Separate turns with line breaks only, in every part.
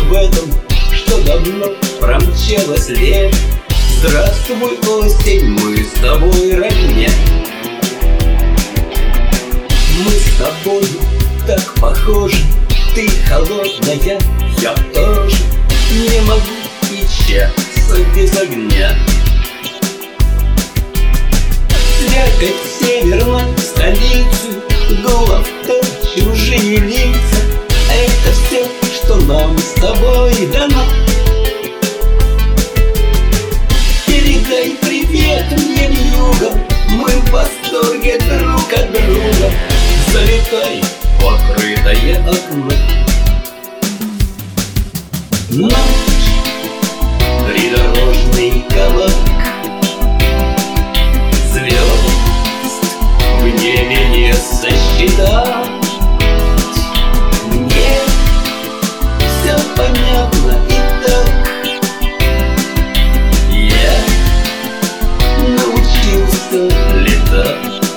в этом, что давно промчалось лет. Здравствуй, осень, мы с тобой родня. Мы с тобой так похожи, ты холодная, я тоже. Не могу печаться без огня. Слякоть северной столицы, голов то чужие лица. Это все, что нам с тобой дано. Передай привет мне югом, мы в восторге друг от друга. Залетай в открытое окно. Ночь, придорожный кабак, звезд в небе не сосчитать. Мне все понятно и так. Я научился летать.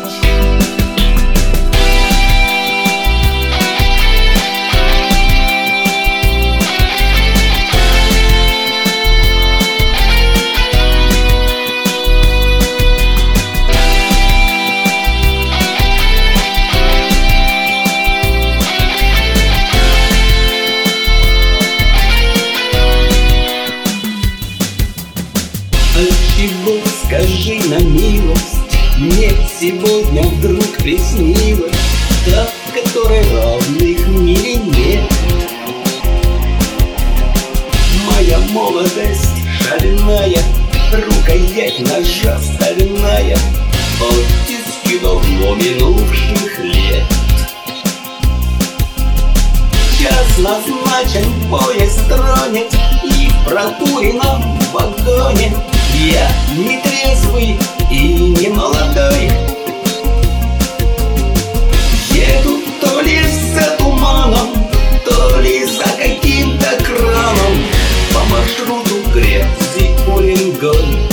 Отчего, скажи на милость, мне сегодня вдруг приснилась та, которой равных в мире нет? Моя молодость шальная, рукоять ножа стальная, оттиски давно минувших лет. Час назначен, поезд тронет, и в прокуренном вагоне я не трезвый и не молодой. Еду то ли за туманом, то ли за каким-то краном по маршруту грязи Уренгой.